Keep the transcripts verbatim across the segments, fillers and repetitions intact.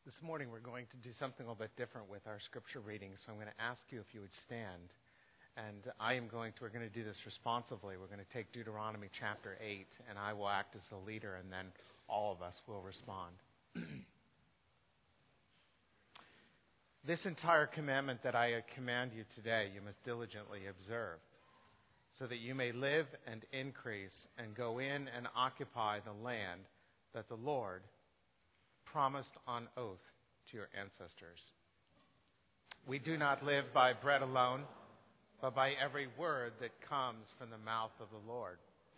This morning we're going to do something a little bit different with our scripture reading, so I'm going to ask you if you would stand. And I am going to, we're going to do this responsively. We're going to take Deuteronomy chapter eight, and I will act as the leader, and then all of us will respond. This entire commandment that I command you today, you must diligently observe, so that you may live and increase and go in and occupy the land that the Lord promised on oath to your ancestors. We do not live by bread alone, but by every word that comes from the mouth of the Lord.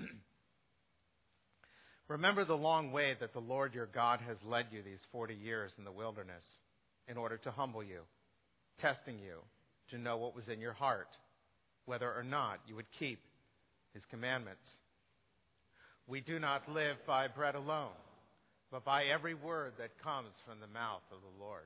Remember the long way that the Lord your God has led you these forty years in the wilderness in order to humble you, testing you to know what was in your heart, whether or not you would keep his commandments. We do not live by bread alone, but by every word that comes from the mouth of the Lord.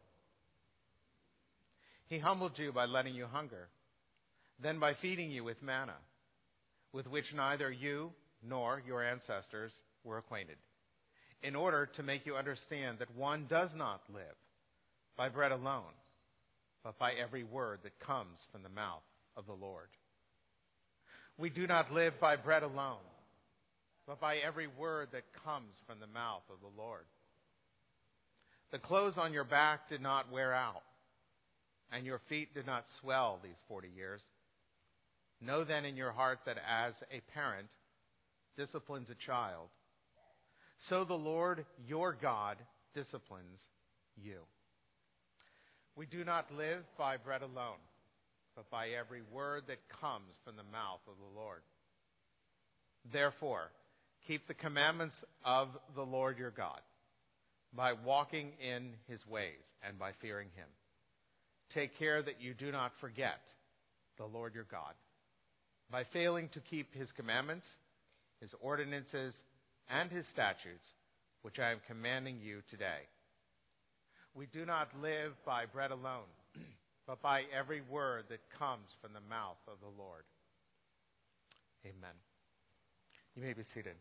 He humbled you by letting you hunger, then by feeding you with manna, with which neither you nor your ancestors were acquainted, in order to make you understand that one does not live by bread alone, but by every word that comes from the mouth of the Lord. We do not live by bread alone, but by every word that comes from the mouth of the Lord. The clothes on your back did not wear out, and your feet did not swell these forty years. Know then in your heart that as a parent disciplines a child, so the Lord your God disciplines you. We do not live by bread alone, but by every word that comes from the mouth of the Lord. Therefore, keep the commandments of the Lord your God by walking in his ways and by fearing him. Take care that you do not forget the Lord your God by failing to keep his commandments, his ordinances, and his statutes, which I am commanding you today. We do not live by bread alone, but by every word that comes from the mouth of the Lord. Amen. You may be seated.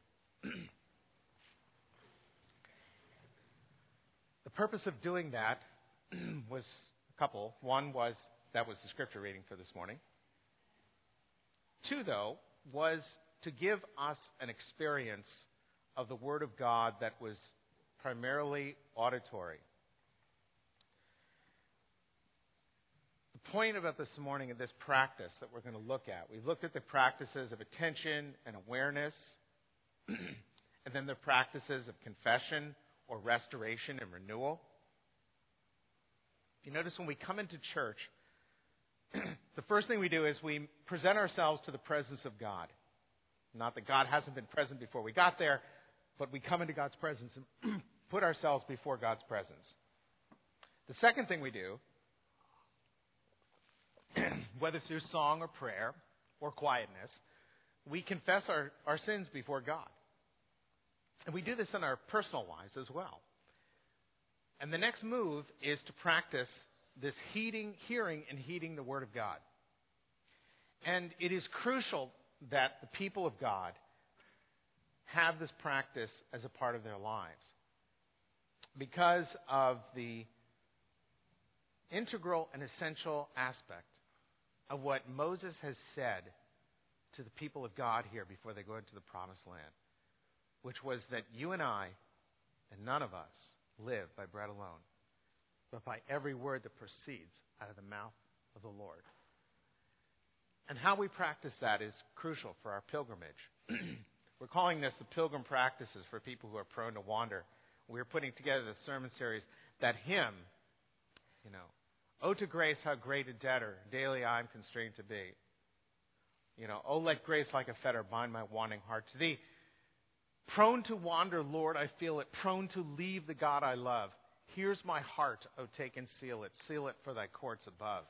The purpose of doing that was a couple. One was, that was the scripture reading for this morning. Two, though, was to give us an experience of the Word of God that was primarily auditory. The point about this morning of this practice that we're going to look at, we've looked at the practices of attention and awareness, and then the practices of confession or restoration and renewal. If you notice, when we come into church, the first thing we do is we present ourselves to the presence of God. Not that God hasn't been present before we got there, but we come into God's presence and put ourselves before God's presence. The second thing we do, whether through song or prayer or quietness, we confess our, our sins before God. And we do this in our personal lives as well. And the next move is to practice this heeding, hearing and heeding the Word of God. And it is crucial that the people of God have this practice as a part of their lives, because of the integral and essential aspect of what Moses has said to the people of God here before they go into the promised land, which was that you and I, and none of us, live by bread alone, but by every word that proceeds out of the mouth of the Lord. And how we practice that is crucial for our pilgrimage. We're calling this the pilgrim practices for people who are prone to wander. We're putting together the sermon series, that hymn, you know, "Oh, to grace, how great a debtor daily I am constrained to be. You know, oh, let grace like a fetter bind my wanting heart to thee. Prone to wander, Lord, I feel it. Prone to leave the God I love. Here's my heart, oh, take and seal it. Seal it for thy courts above."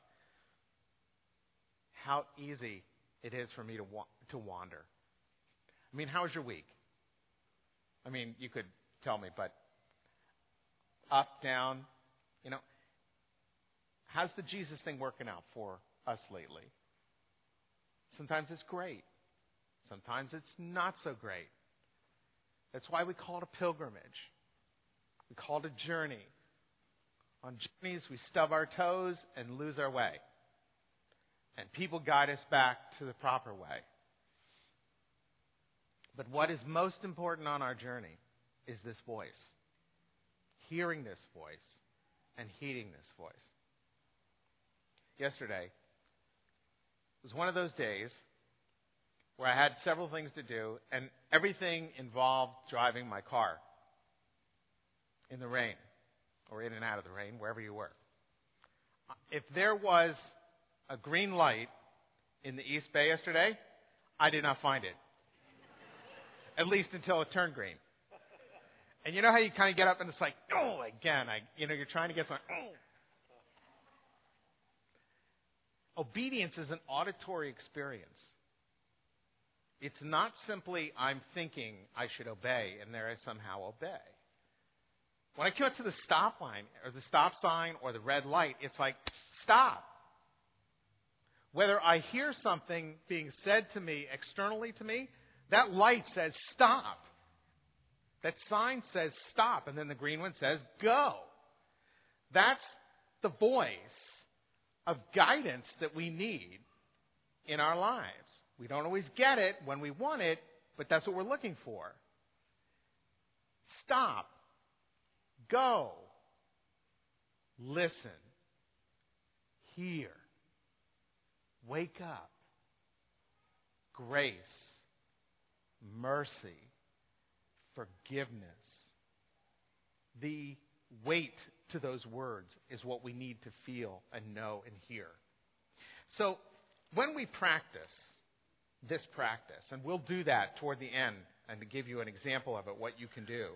How easy it is for me to wa- to wander. I mean, how was your week? I mean, you could tell me, but up, down, you know. How's the Jesus thing working out for us lately? Sometimes it's great. Sometimes it's not so great. That's why we call it a pilgrimage. We call it a journey. On journeys, we stub our toes and lose our way. And people guide us back to the proper way. But what is most important on our journey is this voice. Hearing this voice and heeding this voice. Yesterday was one of those days where I had several things to do, and everything involved driving my car in the rain, or in and out of the rain, wherever you were. If there was a green light in the East Bay yesterday, I did not find it. At least until it turned green. And you know how you kind of get up and it's like, oh, again, I, you know, you're trying to get something, oh. Obedience is an auditory experience. It's not simply I'm thinking I should obey and there I somehow obey. When I come up to the stop line or the stop sign or the red light, it's like, stop. Whether I hear something being said to me externally to me, that light says stop. That sign says stop, and then the green one says go. That's the voice of guidance that we need in our lives. We don't always get it when we want it, but that's what we're looking for. Stop. Go. Listen. Hear. Wake up. Grace. Mercy. Forgiveness. The weight to those words is what we need to feel and know and hear. So when we practice this practice, and we'll do that toward the end and to give you an example of it, what you can do.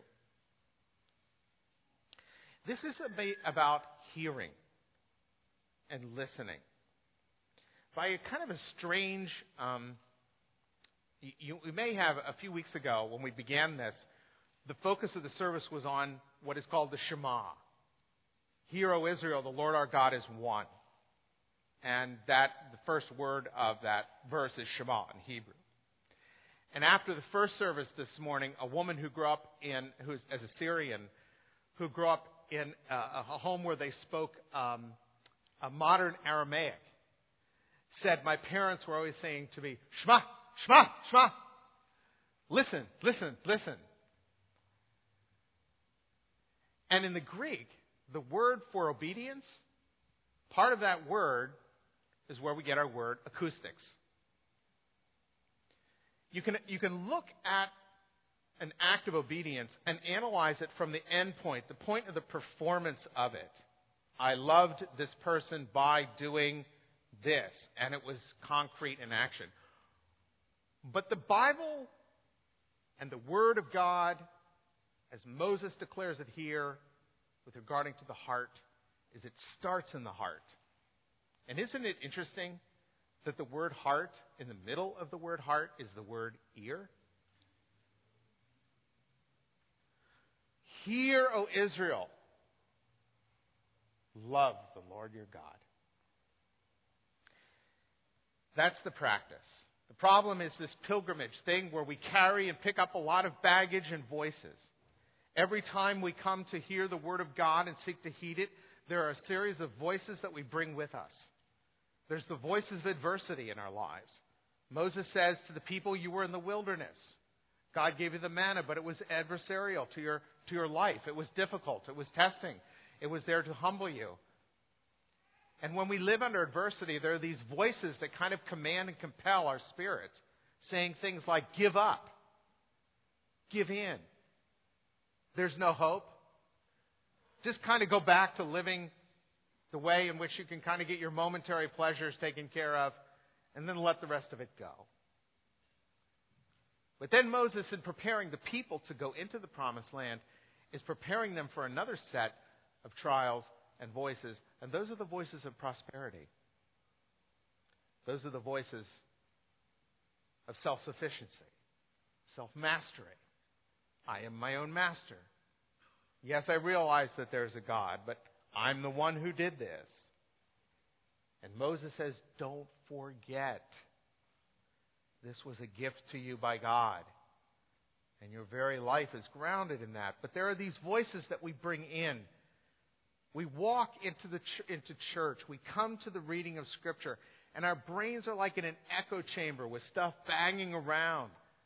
This is about hearing and listening. By a kind of a strange, um, you, you may have a few weeks ago when we began this, the focus of the service was on what is called the Shema. Hear, O Israel, the Lord our God is one. And that the first word of that verse is Shema in Hebrew. And after the first service this morning, a woman who grew up in, who's as a Syrian, who grew up in a, a home where they spoke um, a modern Aramaic, said, my parents were always saying to me, Shema, Shema, Shema. Listen, listen, listen. And in the Greek, the word for obedience, part of that word is where we get our word acoustics. You can, you can look at an act of obedience and analyze it from the end point, the point of the performance of it. I loved this person by doing this, and it was concrete in action. But the Bible and the Word of God, as Moses declares it here, with regarding to the heart, is it starts in the heart. And isn't it interesting that the word heart, in the middle of the word heart, is the word ear? Hear, O Israel, love the Lord your God. That's the practice. The problem is this pilgrimage thing where we carry and pick up a lot of baggage and voices. Every time we come to hear the Word of God and seek to heed it, there are a series of voices that we bring with us. There's the voices of adversity in our lives. Moses says to the people, you were in the wilderness. God gave you the manna, but it was adversarial to your, to your life. It was difficult. It was testing. It was there to humble you. And when we live under adversity, there are these voices that kind of command and compel our spirits, saying things like, give up. Give in. There's no hope. Just kind of go back to living the way in which you can kind of get your momentary pleasures taken care of, and then let the rest of it go. But then Moses, in preparing the people to go into the promised land, is preparing them for another set of trials and voices, and those are the voices of prosperity. Those are the voices of self-sufficiency, self-mastery. I am my own master. Yes, I realize that there's a God, but I'm the one who did this. And Moses says, don't forget. This was a gift to you by God. And your very life is grounded in that. But there are these voices that we bring in. We walk into the ch- into church. We come to the reading of Scripture, and our brains are like in an echo chamber with stuff banging around.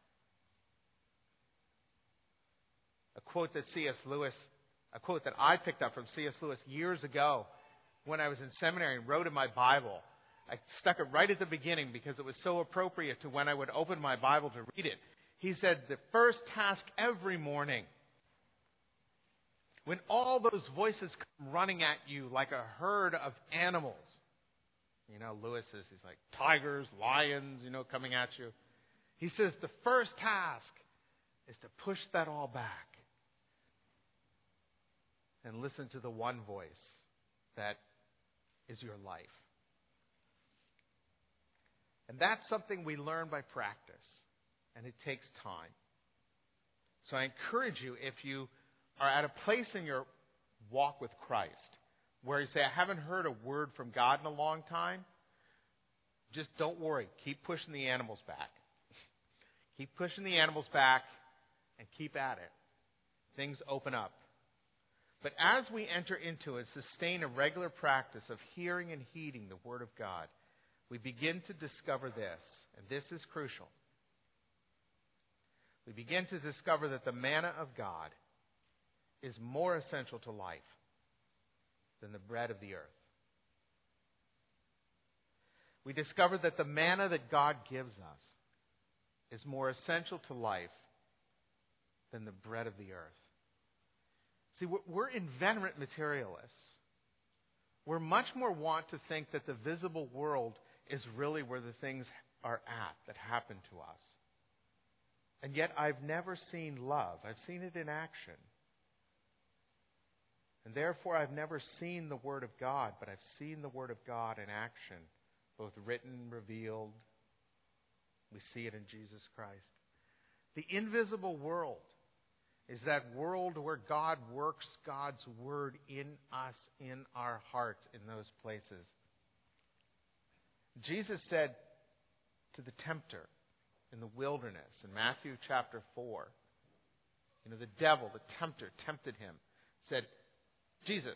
A quote that C S. Lewis, a quote that I picked up from C S. Lewis years ago when I was in seminary and wrote in my Bible. I stuck it right at the beginning because it was so appropriate to when I would open my Bible to read it. He said, the first task every morning, when all those voices come running at you like a herd of animals. You know, Lewis is, he's like tigers, lions, you know, coming at you. He says the first task is to push that all back and listen to the one voice that is your life. And that's something we learn by practice, and it takes time. So I encourage you, if you are at a place in your walk with Christ where you say, I haven't heard a word from God in a long time, just don't worry. Keep pushing the animals back. Keep pushing the animals back and keep at it. Things open up. But as we enter into and sustain a regular practice of hearing and heeding the Word of God, we begin to discover this, and this is crucial. We begin to discover that the manna of God is more essential to life than the bread of the earth. We discover that the manna that God gives us is more essential to life than the bread of the earth. See, we're inveterate materialists. We're much more wont to think that the visible world is really where the things are at that happen to us. And yet I've never seen love. I've seen it in action. And therefore I've never seen the Word of God, but I've seen the Word of God in action, both written, revealed. We see it in Jesus Christ. The invisible world is that world where God works God's Word in us, in our hearts, in those places. Jesus said to the tempter in the wilderness in Matthew chapter four, you know, the devil, the tempter, tempted him, said, Jesus,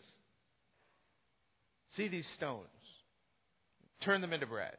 see these stones, turn them into bread.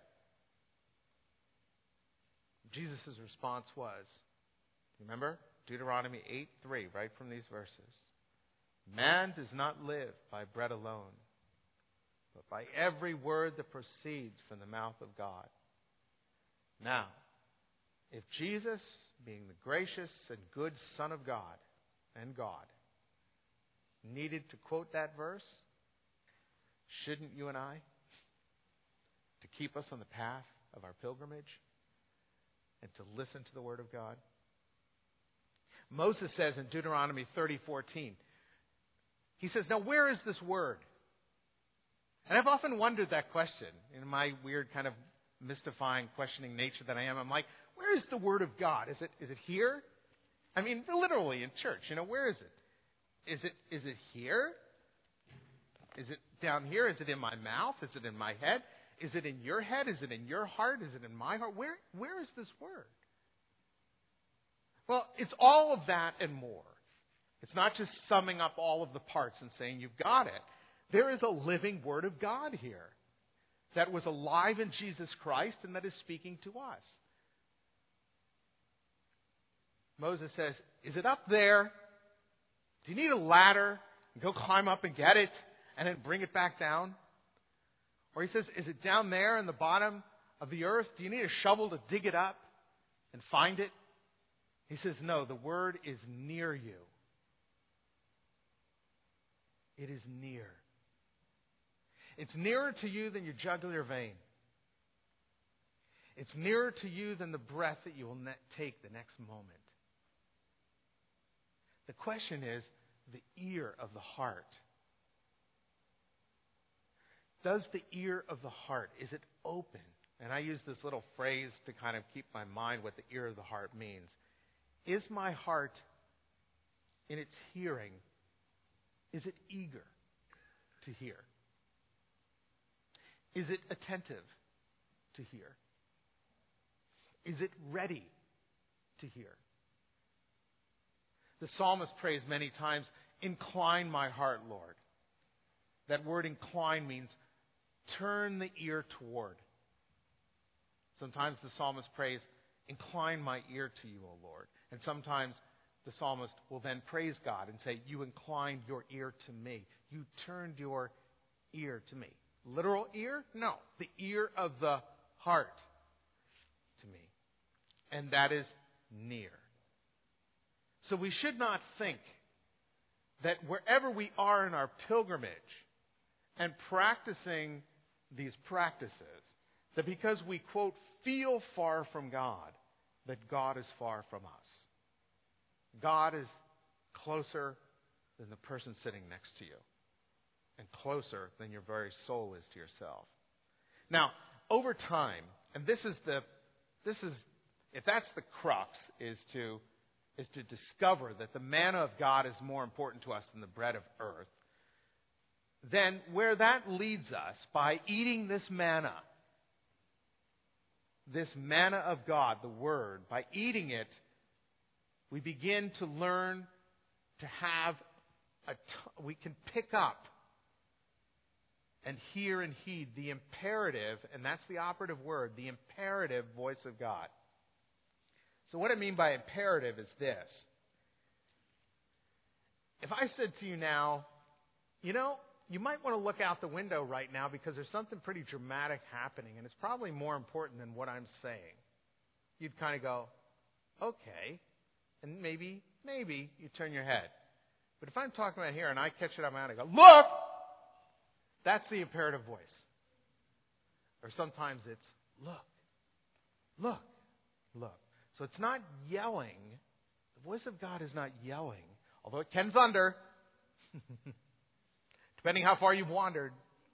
Jesus' response was, remember, Deuteronomy eight three, right from these verses. Man does not live by bread alone, but by every word that proceeds from the mouth of God. Now, if Jesus, being the gracious and good Son of God and God, needed to quote that verse, shouldn't you and I, to keep us on the path of our pilgrimage and to listen to the Word of God? Moses says in Deuteronomy thirty fourteen, he says, now where is this word? And I've often wondered that question in my weird kind of mystifying, questioning nature that I am. I'm like, where is the Word of God? Is it is it here? I mean, literally in church, you know, where is it? Is it is it here? Is it down here? Is it in my mouth? Is it in my head? Is it in your head? Is it in your heart? Is it in my heart? Where where is this Word? Well, it's all of that and more. It's not just summing up all of the parts and saying you've got it. There is a living Word of God here that was alive in Jesus Christ and that is speaking to us. Moses says, is it up there? Do you need a ladder and go climb up and get it and then bring it back down? Or he says, is it down there in the bottom of the earth? Do you need a shovel to dig it up and find it? He says, no, the Word is near you. It is near. It's nearer to you than your jugular vein. It's nearer to you than the breath that you will ne- take the next moment. The question is the ear of the heart. Does the ear of the heart, is it open? And I use this little phrase to kind of keep my mind what the ear of the heart means. Is my heart, in its hearing, is it eager to hear? Is it attentive to hear? Is it ready to hear? The psalmist prays many times, incline my heart, Lord. That word incline means turn the ear toward. Sometimes the psalmist prays, incline my ear to you, O Lord. And sometimes the psalmist will then praise God and say, you inclined your ear to me. You turned your ear to me. Literal ear? No. The ear of the heart to me. And that is near. So we should not think that wherever we are in our pilgrimage and practicing these practices, that because we, quote, feel far from God, that God is far from us. God is closer than the person sitting next to you, and closer than your very soul is to yourself. Now, over time, and this is the, this is, if that's the crux, is to, is to discover that the manna of God is more important to us than the bread of earth, then where that leads us, by eating this manna, this manna of God, the Word, by eating it, we begin to learn to have a t- we can pick up and hear and heed the imperative, and that's the operative word, the imperative voice of God. So what I mean by imperative is this. If I said to you now, you know, you might want to look out the window right now because there's something pretty dramatic happening, and it's probably more important than what I'm saying. You'd kind of go, okay. And maybe, maybe you turn your head. But if I'm talking about here and I catch it on my own and I go, look! That's the imperative voice. Or sometimes it's, look, look, look. So it's not yelling. The voice of God is not yelling, although it can thunder, depending how far you've wandered.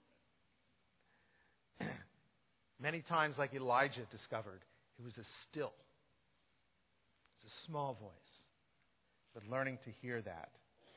Many times, like Elijah discovered, it was a still. It's a small voice. But learning to hear that.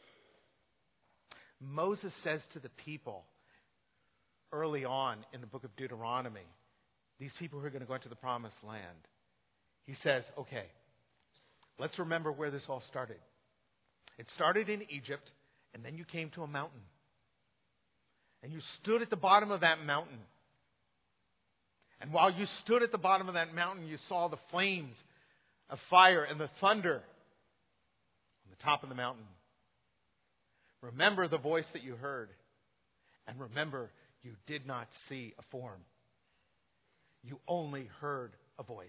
Moses says to the people early on in the book of Deuteronomy, these people who are going to go into the promised land, he says, okay, let's remember where this all started. It started in Egypt, and then you came to a mountain. And you stood at the bottom of that mountain. And while you stood at the bottom of that mountain, you saw the flames of fire and the thunder on the top of the mountain. Remember the voice that you heard. And remember, you did not see a form. You only heard a voice.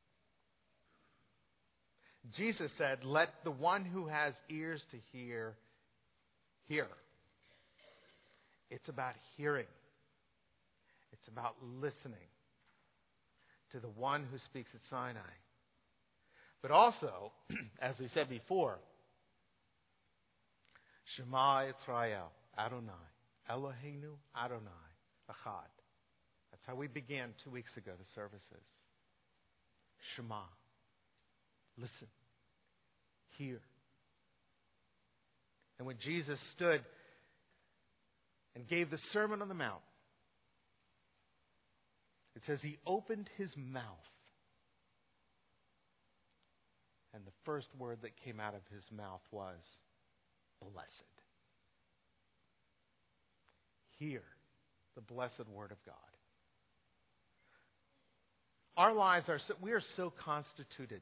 Jesus said, let the one who has ears to hear, hear. It's about hearing. It's about listening to the one who speaks at Sinai. But also, as we said before, Shema Yisrael, Adonai, Eloheinu Adonai, Echad. That's how we began two weeks ago, the services. Shema. Listen. Hear. And when Jesus stood and gave the Sermon on the Mount, it says he opened his mouth. And the first word that came out of his mouth was, blessed. Hear the blessed word of God. Our lives are so, we are so constituted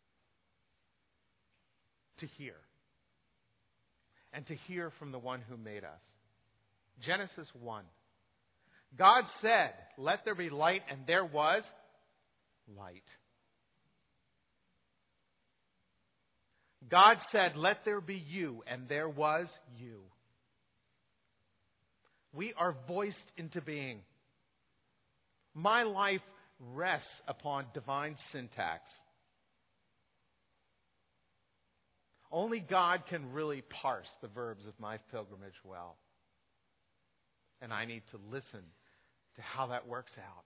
to hear. And to hear from the one who made us. Genesis one. God said, let there be light, and there was light. God said, let there be you, and there was you. We are voiced into being. My life rests upon divine syntax. Only God can really parse the verbs of my pilgrimage well. And I need to listen to how that works out.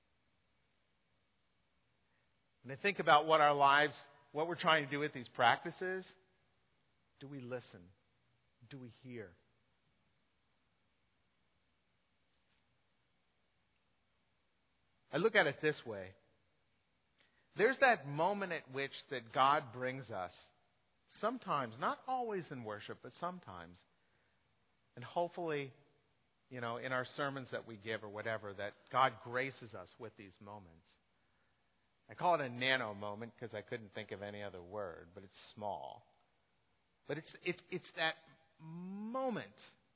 And I think about what our lives, what we're trying to do with these practices. Do we listen? Do we hear? I look at it this way. There's that moment at which that God brings us, sometimes, not always in worship, but sometimes. And hopefully, you know, in our sermons that we give or whatever, that God graces us with these moments. I call it a nano moment because I couldn't think of any other word, but it's small. But it's it's it's that moment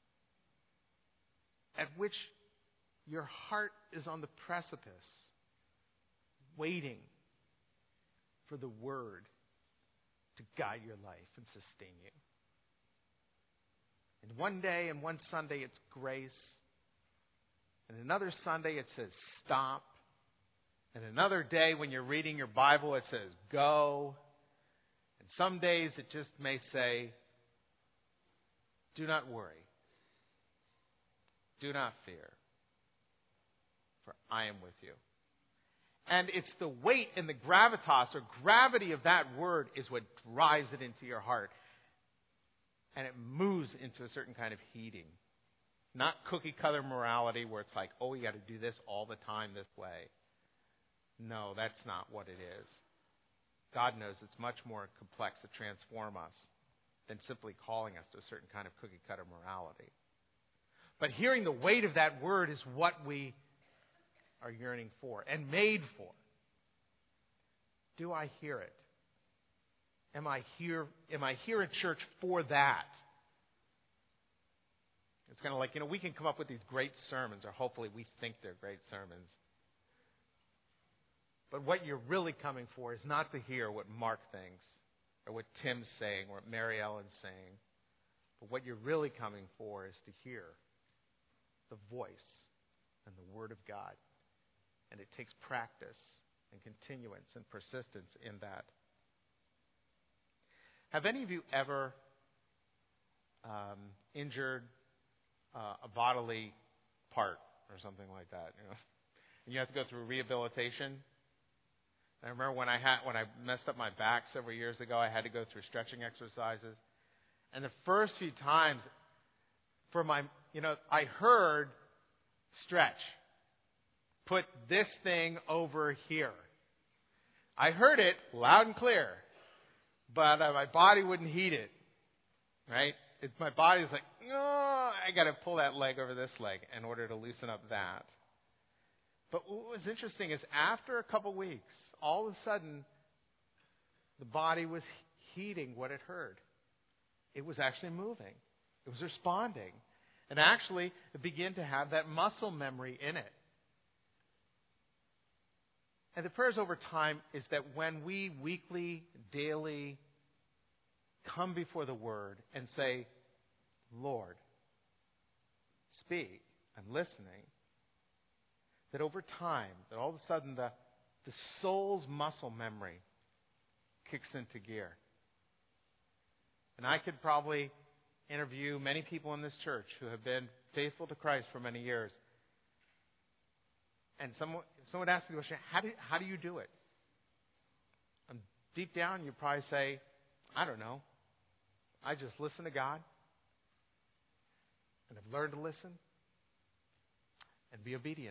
at which your heart is on the precipice, waiting for the Word to guide your life and sustain you. And one day and one Sunday it's grace. And another Sunday it says stop. And another day when you're reading your Bible it says go. And some days it just may say, do not worry. Do not fear. For I am with you. And it's the weight and the gravitas or gravity of that word is what drives it into your heart. And it moves into a certain kind of heating. Not cookie cutter morality where it's like, oh, you got to do this all the time this way. No, that's not what it is. God knows it's much more complex to transform us than simply calling us to a certain kind of cookie cutter morality. But hearing the weight of that word is what we are yearning for and made for. Do I hear it? Am I here? Am I here at church for that? It's kind of like, you know, we can come up with these great sermons, or hopefully we think they're great sermons. But what you're really coming for is not to hear what Mark thinks, or what Tim's saying, or what Mary Ellen's saying. But what you're really coming for is to hear the voice and the Word of God. And it takes practice and continuance and persistence in that. Have any of you ever um, injured uh, a bodily part or something like that? You know, and you have to go through rehabilitation. I remember when I had when I messed up my back several years ago, I had to go through stretching exercises. And the first few times, for my, you know, I heard stretch. Put this thing over here. I heard it loud and clear, but uh, my body wouldn't heed it. Right? It, my body was like, oh, I got to pull that leg over this leg in order to loosen up that. But what was interesting is after a couple weeks, all of a sudden, the body was heeding what it heard. It was actually moving. It was responding. And actually, it began to have that muscle memory in it. And the prayers over time is that when we weekly, daily come before the Word and say, Lord, speak, I'm listening, that over time, that all of a sudden the, the soul's muscle memory kicks into gear. And I could probably interview many people in this church who have been faithful to Christ for many years. And someone, someone would ask me the question, how do, how do you do it? And deep down, you probably say, I don't know. I just listen to God. And I've learned to listen. And be obedient.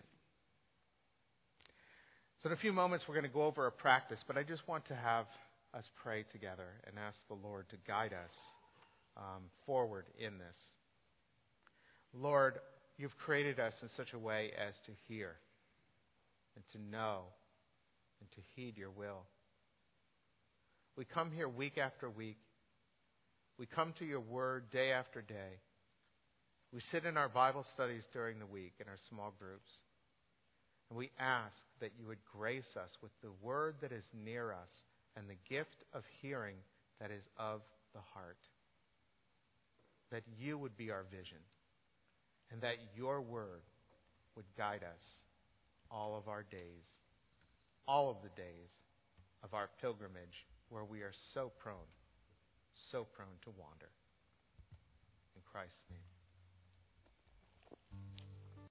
So in a few moments, we're going to go over a practice. But I just want to have us pray together and ask the Lord to guide us um, forward in this. Lord, you've created us in such a way as to hear and to know and to heed your will. We come here week after week. We come to your word day after day. We sit in our Bible studies during the week in our small groups. And we ask that you would grace us with the word that is near us and the gift of hearing that is of the heart. That you would be our vision and that your word would guide us all of our days, all of the days of our pilgrimage where we are so prone, so prone to wander. In Christ's name.